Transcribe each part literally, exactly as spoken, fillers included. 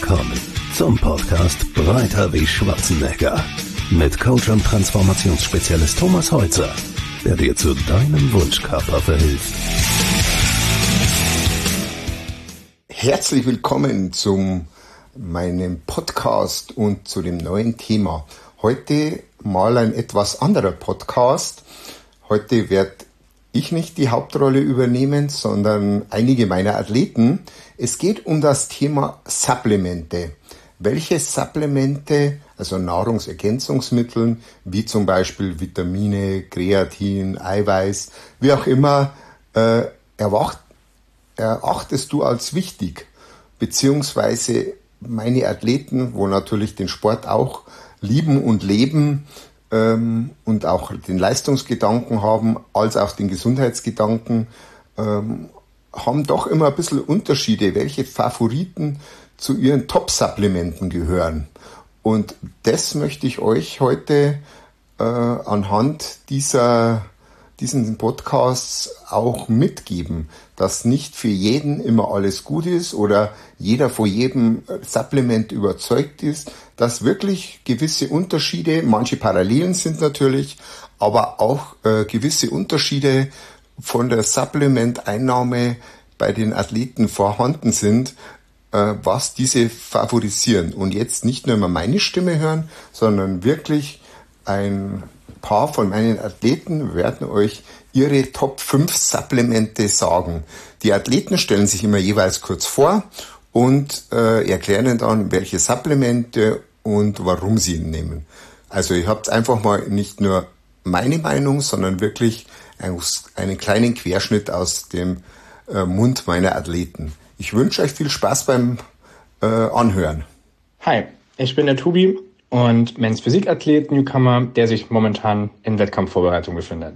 willkommen zum Podcast Breiter wie Schwarzenegger mit Coach und Transformationsspezialist Thomas Holzer, der dir zu deinem Wunschkörper verhilft. Herzlich willkommen zu meinem Podcast und zu dem neuen Thema. Heute mal ein etwas anderer Podcast. Heute werde ich nicht die Hauptrolle übernehmen, sondern einige meiner Athleten. Es geht um das Thema Supplemente. Welche Supplemente, also Nahrungsergänzungsmittel, wie zum Beispiel Vitamine, Kreatin, Eiweiß, wie auch immer, äh, erwacht, erachtest du als wichtig? Beziehungsweise meine Athleten, wo natürlich den Sport auch lieben und leben, und auch den Leistungsgedanken haben, als auch den Gesundheitsgedanken, ähm, haben doch immer ein bisschen Unterschiede, welche Favoriten zu ihren Top-Supplementen gehören. Und das möchte ich euch heute äh, anhand dieser diesen Podcasts auch mitgeben, dass nicht für jeden immer alles gut ist oder jeder von jedem Supplement überzeugt ist, dass wirklich gewisse Unterschiede, manche Parallelen sind natürlich, aber auch äh, gewisse Unterschiede von der Supplementeinnahme bei den Athleten vorhanden sind, äh, was diese favorisieren. Und jetzt nicht nur immer meine Stimme hören, sondern wirklich ein paar von meinen Athleten werden euch ihre Top fünf Supplemente sagen. Die Athleten stellen sich immer jeweils kurz vor und äh, erklären dann, welche Supplemente und warum sie ihn nehmen. Also ihr habt einfach mal nicht nur meine Meinung, sondern wirklich einen kleinen Querschnitt aus dem äh, Mund meiner Athleten. Ich wünsche euch viel Spaß beim äh, Anhören. Hi, ich bin der Tobi und Men's Physikathlet Newcomer, der sich momentan in Wettkampfvorbereitung befindet.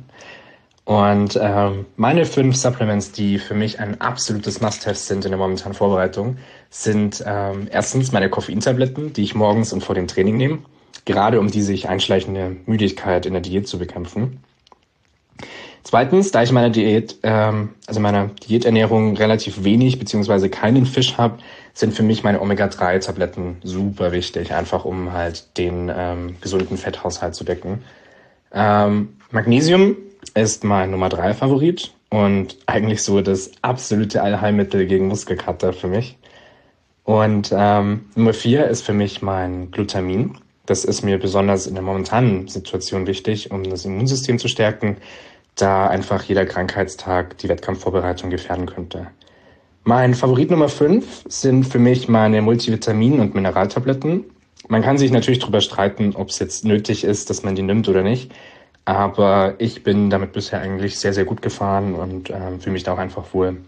Und ähm, meine fünf Supplements, die für mich ein absolutes Must-Have sind in der momentanen Vorbereitung, sind ähm, erstens meine Koffeintabletten, die ich morgens und vor dem Training nehme, gerade um die sich einschleichende Müdigkeit in der Diät zu bekämpfen. Zweitens, da ich meine Diät, ähm, also meiner Diäternährung relativ wenig bzw. keinen Fisch habe, sind für mich meine Omega drei Tabletten super wichtig, einfach um halt den ähm, gesunden Fetthaushalt zu decken. Ähm, Magnesium ist mein Nummer drei Favorit und eigentlich so das absolute Allheilmittel gegen Muskelkater für mich. Und ähm, Nummer vier ist für mich mein Glutamin. Das ist mir besonders in der momentanen Situation wichtig, um das Immunsystem zu stärken, da einfach jeder Krankheitstag die Wettkampfvorbereitung gefährden könnte. Mein Favorit Nummer fünf sind für mich meine Multivitamin- und Mineraltabletten. Man kann sich natürlich darüber streiten, ob es jetzt nötig ist, dass man die nimmt oder nicht. Aber ich bin damit bisher eigentlich sehr, sehr gut gefahren und äh, fühle mich da auch einfach wohl.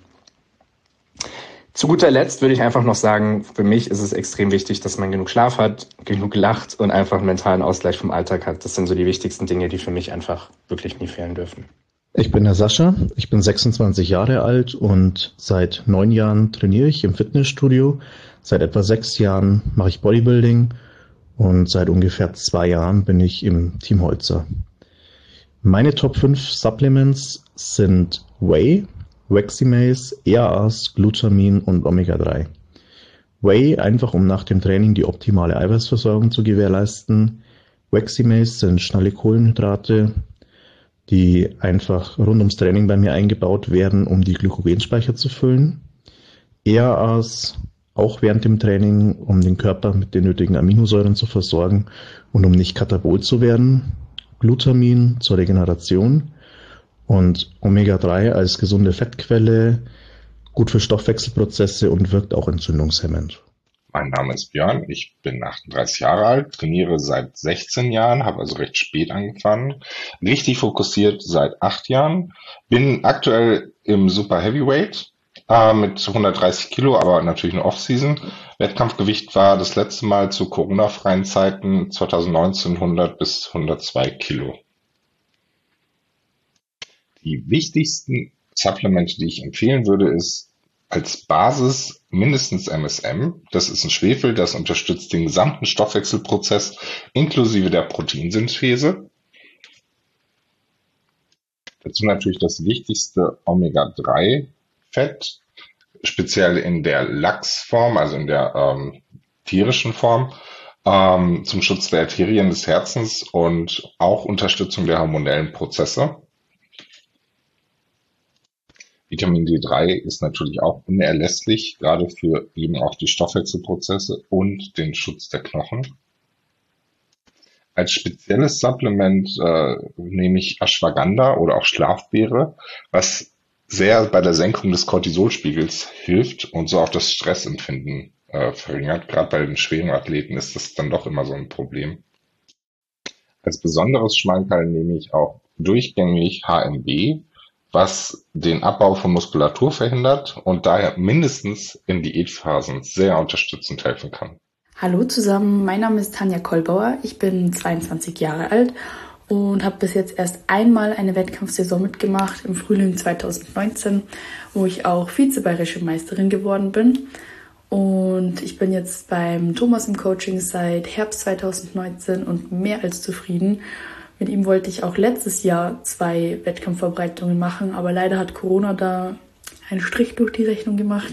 Zu guter Letzt würde ich einfach noch sagen, für mich ist es extrem wichtig, dass man genug Schlaf hat, genug lacht und einfach einen mentalen Ausgleich vom Alltag hat. Das sind so die wichtigsten Dinge, die für mich einfach wirklich nie fehlen dürfen. Ich bin der Sascha, ich bin sechsundzwanzig Jahre alt und seit neun Jahren trainiere ich im Fitnessstudio. Seit etwa sechs Jahren mache ich Bodybuilding und seit ungefähr zwei Jahren bin ich im Team Holzer. Meine Top fünf Supplements sind Whey, Weximase, E A As, Glutamin und Omega drei. Whey einfach, um nach dem Training die optimale Eiweißversorgung zu gewährleisten. Weximase sind schnelle Kohlenhydrate, die einfach rund ums Training bei mir eingebaut werden, um die Glykogenspeicher zu füllen. E A As auch während dem Training, um den Körper mit den nötigen Aminosäuren zu versorgen und um nicht katabol zu werden. Glutamin zur Regeneration und Omega drei als gesunde Fettquelle, gut für Stoffwechselprozesse und wirkt auch entzündungshemmend. Mein Name ist Björn, ich bin achtunddreißig Jahre alt, trainiere seit sechzehn Jahren, habe also recht spät angefangen, richtig fokussiert seit acht Jahren, bin aktuell im Super Heavyweight äh, mit hundertdreißig Kilo, aber natürlich eine Off-Season. Wettkampfgewicht war das letzte Mal zu Corona-freien Zeiten zweitausendneunzehn hundert bis hundertzwei Kilo. Die wichtigsten Supplemente, die ich empfehlen würde, ist als Basis mindestens M S M. Das ist ein Schwefel, das unterstützt den gesamten Stoffwechselprozess inklusive der Proteinsynthese. Dazu natürlich das wichtigste Omega drei Fett, speziell in der Lachsform, also in der ähm, tierischen Form, ähm, zum Schutz der Arterien des Herzens und auch Unterstützung der hormonellen Prozesse. Vitamin D drei ist natürlich auch unerlässlich, gerade für eben auch die Stoffwechselprozesse und den Schutz der Knochen. Als spezielles Supplement äh, nehme ich Ashwagandha oder auch Schlafbeere, was sehr bei der Senkung des Cortisolspiegels hilft und so auch das Stressempfinden äh, verringert. Gerade bei den schweren Athleten ist das dann doch immer so ein Problem. Als besonderes Schmankerl nehme ich auch durchgängig H M B, was den Abbau von Muskulatur verhindert und daher mindestens in Diätphasen sehr unterstützend helfen kann. Hallo zusammen, mein Name ist Tanja Kollbauer, ich bin zweiundzwanzig Jahre alt und habe bis jetzt erst einmal eine Wettkampfsaison mitgemacht, im Frühling zweitausendneunzehn, wo ich auch Vize-Bayerische Meisterin geworden bin. Und ich bin jetzt beim Thomas im Coaching seit Herbst zweitausendneunzehn und mehr als zufrieden. Mit ihm wollte ich auch letztes Jahr zwei Wettkampfvorbereitungen machen, aber leider hat Corona da einen Strich durch die Rechnung gemacht.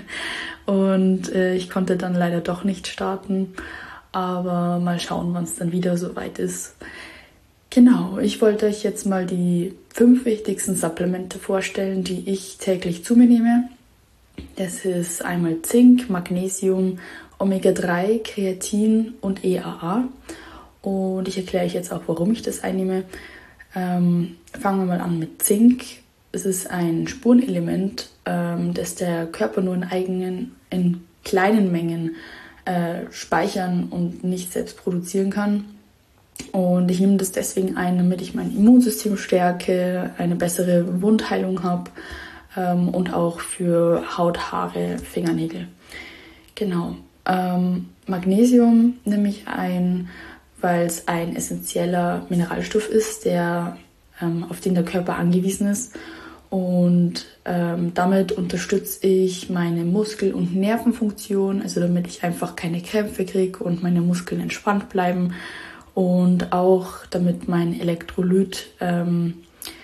Und äh, ich konnte dann leider doch nicht starten, aber mal schauen, wann es dann wieder soweit ist. Genau, ich wollte euch jetzt mal die fünf wichtigsten Supplemente vorstellen, die ich täglich zu mir nehme. Das ist einmal Zink, Magnesium, Omega drei, Kreatin und E A A. Und ich erkläre euch jetzt auch, warum ich das einnehme. Ähm, fangen wir mal an mit Zink. Es ist ein Spurenelement, ähm, das der Körper nur in eigenen, in kleinen Mengen äh, speichern und nicht selbst produzieren kann. Und ich nehme das deswegen ein, damit ich mein Immunsystem stärke, eine bessere Wundheilung habe ähm, und auch für Haut, Haare, Fingernägel. Genau. Ähm, Magnesium nehme ich ein, weil es ein essentieller Mineralstoff ist, der, ähm, auf den der Körper angewiesen ist. Und ähm, damit unterstütze ich meine Muskel- und Nervenfunktion, also damit ich einfach keine Krämpfe kriege und meine Muskeln entspannt bleiben. Und auch damit mein Elektrolyt ähm,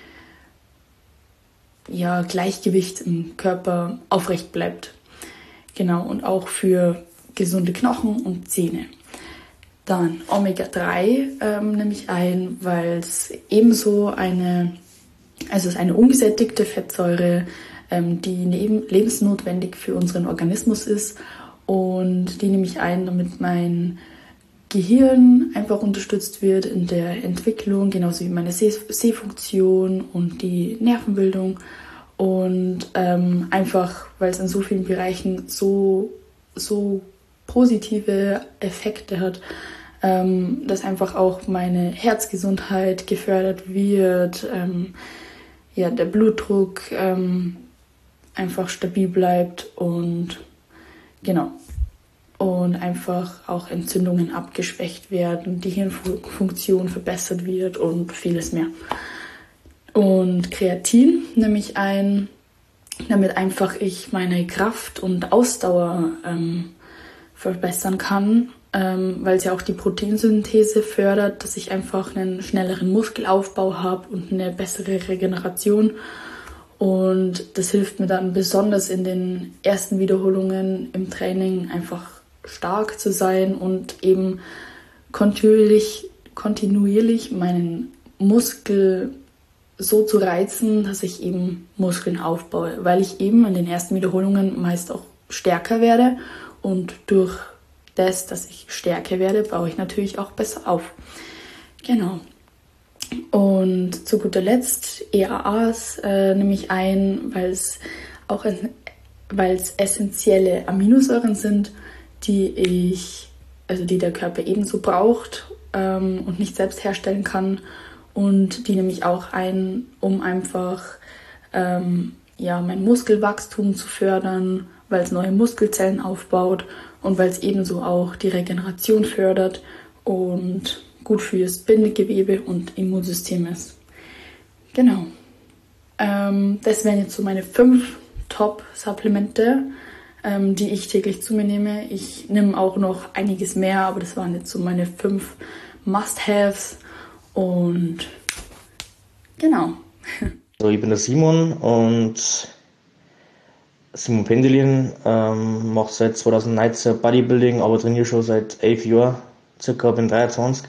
ja, Gleichgewicht im Körper aufrecht bleibt. Genau, und auch für gesunde Knochen und Zähne. Dann Omega drei ähm, nehme ich ein, weil es ebenso eine, also es ist eine ungesättigte Fettsäure, ähm, die neben, lebensnotwendig für unseren Organismus ist. Und die nehme ich ein, damit mein Gehirn einfach unterstützt wird in der Entwicklung, genauso wie meine Seh- Sehfunktion und die Nervenbildung. Und ähm, einfach, weil es in so vielen Bereichen so, so positive Effekte hat, ähm, dass einfach auch meine Herzgesundheit gefördert wird, ähm, ja, der Blutdruck ähm, einfach stabil bleibt und genau. Und einfach auch Entzündungen abgeschwächt werden, die Hirnfunktion verbessert wird und vieles mehr. Und Kreatin nehme ich ein, damit einfach ich meine Kraft und Ausdauer ähm, verbessern kann, ähm, weil es ja auch die Proteinsynthese fördert, dass ich einfach einen schnelleren Muskelaufbau habe und eine bessere Regeneration. Und das hilft mir dann besonders in den ersten Wiederholungen im Training einfach stark zu sein und eben kontinuierlich, kontinuierlich meinen Muskel so zu reizen, dass ich eben Muskeln aufbaue, weil ich eben in den ersten Wiederholungen meist auch stärker werde und durch das, dass ich stärker werde, baue ich natürlich auch besser auf. Genau. Und zu guter Letzt E A As äh, nehme ich ein, weil es auch weil es essentielle Aminosäuren sind, die ich, also die der Körper ebenso braucht ähm, und nicht selbst herstellen kann. Und die nehme ich auch ein, um einfach ähm, ja, mein Muskelwachstum zu fördern, weil es neue Muskelzellen aufbaut und weil es ebenso auch die Regeneration fördert und gut für das Bindegewebe und Immunsystem ist. Genau. Ähm, das wären jetzt so meine fünf Top-Supplemente, ähm, die ich täglich zu mir nehme. Ich nehme auch noch einiges mehr, aber das waren jetzt so meine fünf Must-Haves. Und genau. So, ich bin der Simon und Simon Pendelin, ähm, mache seit zweitausendneunzehn Bodybuilding, aber trainiere schon seit elf Jahren, circa bin dreiundzwanzig.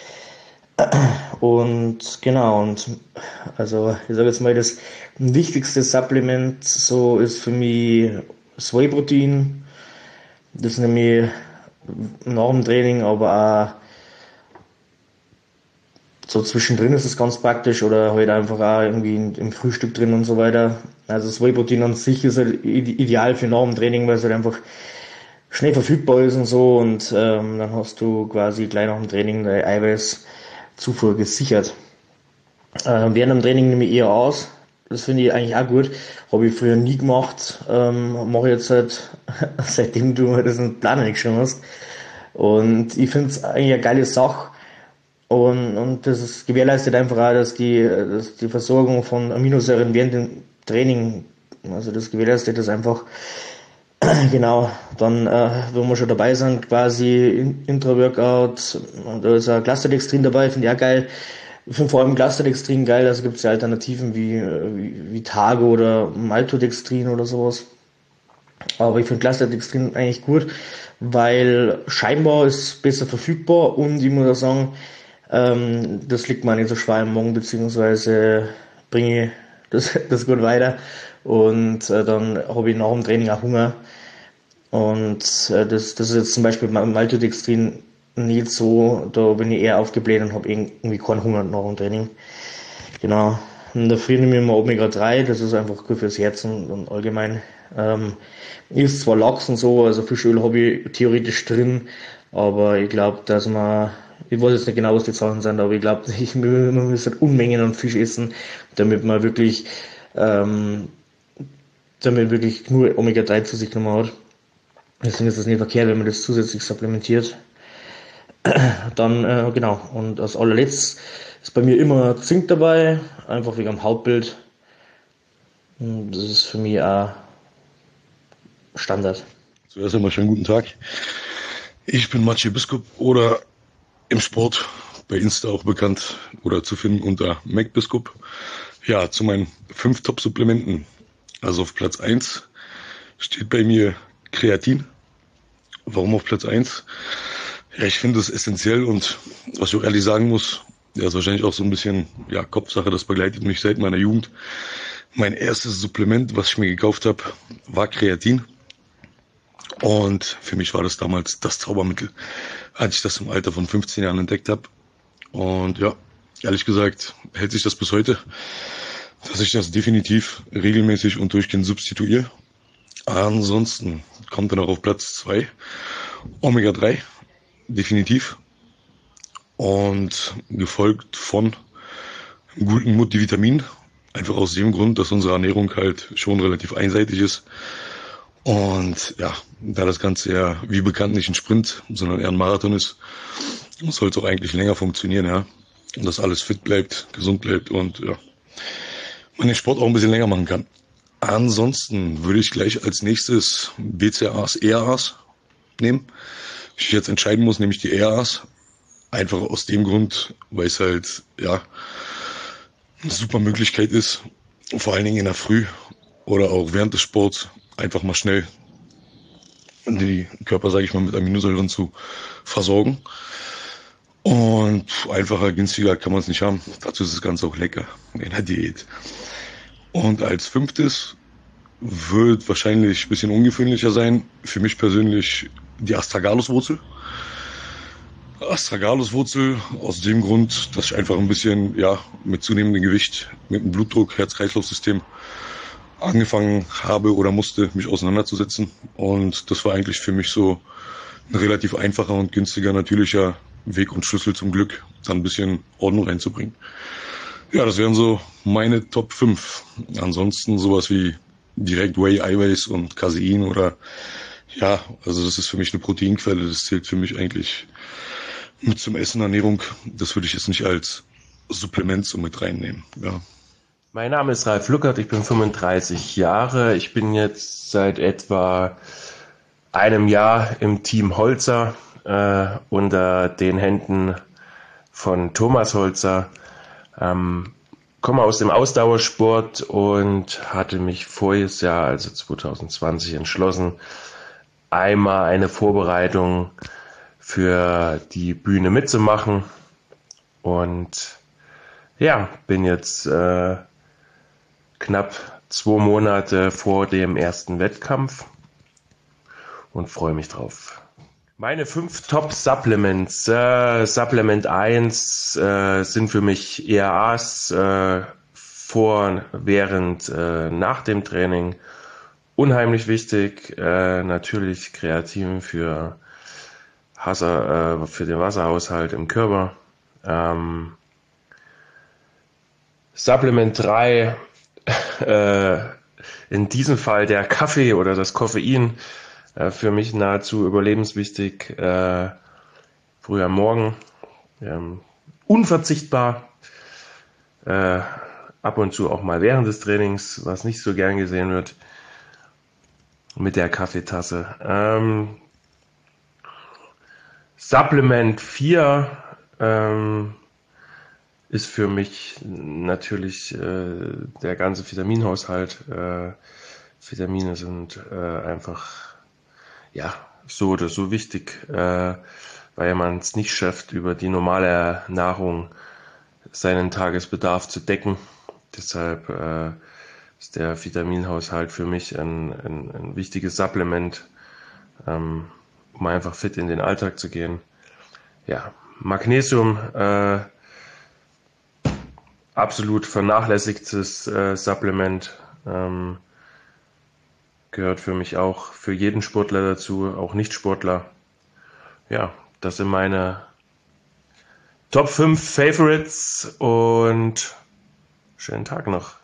Und genau, und also ich sage jetzt mal, das wichtigste Supplement so ist für mich das Whey-Protein. Das nehme ich nach dem Training, aber auch so zwischendrin ist es ganz praktisch oder halt einfach auch irgendwie im Frühstück drin und so weiter. Also das Whey-Protein an sich ist halt ideal für nach dem Training, weil es halt einfach schnell verfügbar ist und so, und ähm, dann hast du quasi gleich nach dem Training deine Eiweißzufuhr gesichert. Äh, während dem Training nehme ich eher aus. Das finde ich eigentlich auch gut. Habe ich früher nie gemacht. Ähm, mache ich jetzt halt, seitdem du halt diesen Plan nicht geschrieben hast. Und ich finde es eigentlich eine geile Sache. Und, und das ist, gewährleistet einfach auch, dass die, dass die Versorgung von Aminosäuren während dem Training, also das gewährleistet das einfach. Genau, dann, äh, wenn wir schon dabei sind, quasi Intra-Workout, und da ist auch Clusterdextrin dabei, finde ich auch geil. Ich finde vor allem Clusterdextrin geil, also gibt es ja Alternativen wie, wie, wie Tago oder Maltodextrin oder sowas. Aber ich finde Clusterdextrin eigentlich gut, weil scheinbar ist es besser verfügbar, und ich muss auch sagen, ähm, das liegt mir nicht so schwer im Magen, beziehungsweise bringe ich das, das gut weiter, und äh, dann habe ich nach dem Training auch Hunger, und äh, das, das ist jetzt zum Beispiel beim Maltodextrin nicht so, da bin ich eher aufgebläht und habe irgendwie keinen Hunger nach dem Training. Genau. Und dafür nehme ich immer Omega drei, das ist einfach gut fürs Herz und, und allgemein. Ähm, ist zwar Lachs und so, also Fischöl habe ich theoretisch drin, aber ich glaube, dass man, ich weiß jetzt nicht genau, was die Zahlen sind, aber ich glaube, ich man muss halt Unmengen an Fisch essen, damit man wirklich, ähm, damit wirklich nur Omega drei zu sich genommen hat. Deswegen ist es nicht verkehrt, wenn man das zusätzlich supplementiert. Dann, äh, genau, und als allerletztes ist bei mir immer Zink dabei, einfach wegen dem Hautbild. Und das ist für mich auch Standard. Zuerst einmal schönen guten Tag. Ich bin Maciej Biskup, oder im Sport bei Insta auch bekannt oder zu finden unter Mac Biskup. Ja, zu meinen fünf Top-Supplementen. Also auf Platz eins steht bei mir Kreatin. Warum auf Platz eins? Ja, ich finde es essentiell, und was ich auch ehrlich sagen muss, ja, ist wahrscheinlich auch so ein bisschen, ja, Kopfsache, das begleitet mich seit meiner Jugend. Mein erstes Supplement, was ich mir gekauft habe, war Kreatin. Und für mich war das damals das Zaubermittel, als ich das im Alter von fünfzehn Jahren entdeckt habe. Und ja, ehrlich gesagt hält sich das bis heute, dass ich das definitiv regelmäßig und durchgehend substituiere. Ansonsten kommt dann auch auf Platz zwei Omega drei. Definitiv. Und gefolgt von guten Multivitamin. Einfach aus dem Grund, dass unsere Ernährung halt schon relativ einseitig ist. Und ja, da das Ganze ja wie bekannt nicht ein Sprint, sondern eher ein Marathon ist, soll es auch eigentlich länger funktionieren, ja. Und dass alles fit bleibt, gesund bleibt und ja, man den Sport auch ein bisschen länger machen kann. Ansonsten würde ich gleich als nächstes B C A As, E A As nehmen. Wenn ich jetzt entscheiden muss, nehme ich die E A As. Einfach aus dem Grund, weil es halt, ja, eine super Möglichkeit ist, vor allen Dingen in der Früh oder auch während des Sports einfach mal schnell den Körper, sage ich mal, mit Aminosäuren zu versorgen. Und einfacher, günstiger kann man es nicht haben. Dazu ist das Ganze auch lecker in der Diät. Und als fünftes wird wahrscheinlich ein bisschen ungewöhnlicher sein, für mich persönlich die Astragalus-Wurzel. Astragalus-Wurzel aus dem Grund, dass ich einfach ein bisschen, ja, mit zunehmendem Gewicht, mit dem Blutdruck, Herz-Kreislauf-System angefangen habe oder musste, mich auseinanderzusetzen. Und das war eigentlich für mich so ein relativ einfacher und günstiger, natürlicher Weg und Schlüssel zum Glück, dann ein bisschen Ordnung reinzubringen. Ja, das wären so meine Top fünf. Ansonsten sowas wie direkt Whey, Eiweiß und Casein oder, ja, also das ist für mich eine Proteinquelle, das zählt für mich eigentlich mit zum Essen, Ernährung. Das würde ich jetzt nicht als Supplement so mit reinnehmen, ja. Mein Name ist Ralf Luckert, ich bin fünfunddreißig Jahre. Ich bin jetzt seit etwa einem Jahr im Team Holzer äh, unter den Händen von Thomas Holzer. Ähm, komme aus dem Ausdauersport und hatte mich voriges Jahr, also zwanzig zwanzig, entschlossen, einmal eine Vorbereitung für die Bühne mitzumachen. Und ja, bin jetzt äh, knapp zwei Monate vor dem ersten Wettkampf und freue mich drauf. Meine fünf Top-Supplements. Äh, Supplement eins äh, sind für mich E R As äh, vor, während, äh, nach dem Training. Unheimlich wichtig. Äh, natürlich Kreatin für, Wasser, äh, für den Wasserhaushalt im Körper. Ähm, Supplement drei, äh, in diesem Fall der Kaffee oder das Koffein. Für mich nahezu überlebenswichtig, äh, früh am Morgen, ähm, unverzichtbar, äh, ab und zu auch mal während des Trainings, was nicht so gern gesehen wird, mit der Kaffeetasse. Ähm, Supplement vier ähm, ist für mich natürlich äh, der ganze Vitaminhaushalt. Äh, Vitamine sind äh, einfach ja, so oder so wichtig, äh, weil man es nicht schafft, über die normale Nahrung seinen Tagesbedarf zu decken. Deshalb äh, ist der Vitaminhaushalt für mich ein, ein, ein wichtiges Supplement, ähm, um einfach fit in den Alltag zu gehen. Ja, Magnesium, äh, absolut vernachlässigtes äh, Supplement, ähm, gehört für mich auch für jeden Sportler dazu, auch Nicht-Sportler. Ja, das sind meine Top fünf Favorites und schönen Tag noch.